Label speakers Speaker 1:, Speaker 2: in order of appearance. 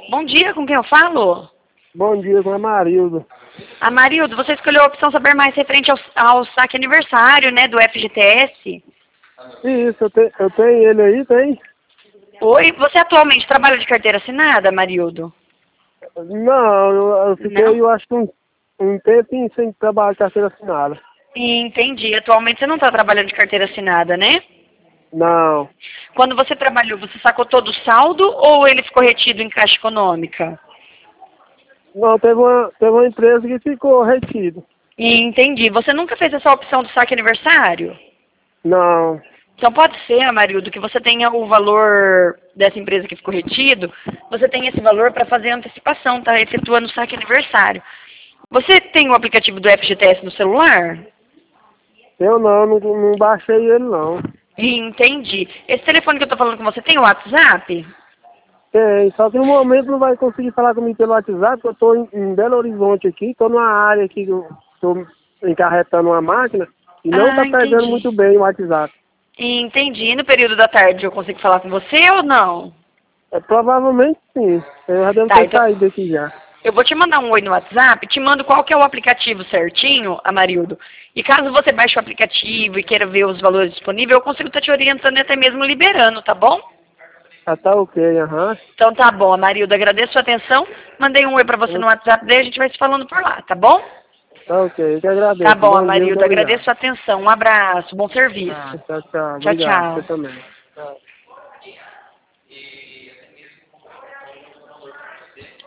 Speaker 1: Bom dia, com quem eu falo?
Speaker 2: Bom dia, com a Marildo.
Speaker 1: Amarildo, você escolheu a opção saber mais referente ao saque aniversário, né, do FGTS.
Speaker 2: Isso, eu tenho ele aí, tem?
Speaker 1: Oi, você atualmente trabalha de carteira assinada, Amarildo?
Speaker 2: Não, eu fiquei,
Speaker 1: Não?
Speaker 2: eu acho que um tempinho sem trabalhar de carteira assinada.
Speaker 1: Entendi. Atualmente você não está trabalhando de carteira assinada, né?
Speaker 2: Não,
Speaker 1: Quando você trabalhou, você sacou todo o saldo ou ele ficou retido em Caixa Econômica?
Speaker 2: não, teve uma empresa que ficou retido.
Speaker 1: Entendi. Você nunca fez essa opção do saque aniversário?
Speaker 2: Não,
Speaker 1: Então pode ser, Amarildo, que você tenha o valor dessa empresa que ficou retido, você tem esse valor para fazer a antecipação, tá? Efetuando o saque aniversário. Você tem o aplicativo do FGTS no celular?
Speaker 2: eu não baixei ele não.
Speaker 1: Entendi. Esse telefone que eu tô falando com você tem o WhatsApp?
Speaker 2: Tem, só que no momento não vai conseguir falar comigo pelo WhatsApp, porque eu estou em Belo Horizonte aqui, estou numa área aqui que eu estou encarretando uma máquina e não está
Speaker 1: Ah,
Speaker 2: pegando
Speaker 1: entendi.
Speaker 2: muito bem o WhatsApp.
Speaker 1: Entendi. E no período da tarde eu consigo falar com você ou não?
Speaker 2: Provavelmente sim, eu já devo
Speaker 1: Tá,
Speaker 2: ter
Speaker 1: então
Speaker 2: saído daqui já.
Speaker 1: eu vou te mandar um oi no WhatsApp, te mando qual que é o aplicativo certinho, Amarildo. E caso você baixe o aplicativo e queira ver os valores disponíveis, eu consigo estar te orientando e até mesmo liberando, tá bom?
Speaker 2: Ah, tá ok, aham.
Speaker 1: Então tá bom, Amarildo, agradeço a sua atenção. Mandei um oi pra você no WhatsApp, daí a gente vai se falando por lá, tá bom?
Speaker 2: Tá ok, eu que
Speaker 1: Tá
Speaker 2: agradeço.
Speaker 1: bom,
Speaker 2: Bom dia, muito
Speaker 1: Amarildo, agradeço a
Speaker 2: obrigado.
Speaker 1: sua atenção. Um abraço, bom serviço.
Speaker 2: Tchau, tchau.
Speaker 1: Tchau,
Speaker 2: Obrigado, você
Speaker 1: tchau.
Speaker 2: também. Tchau.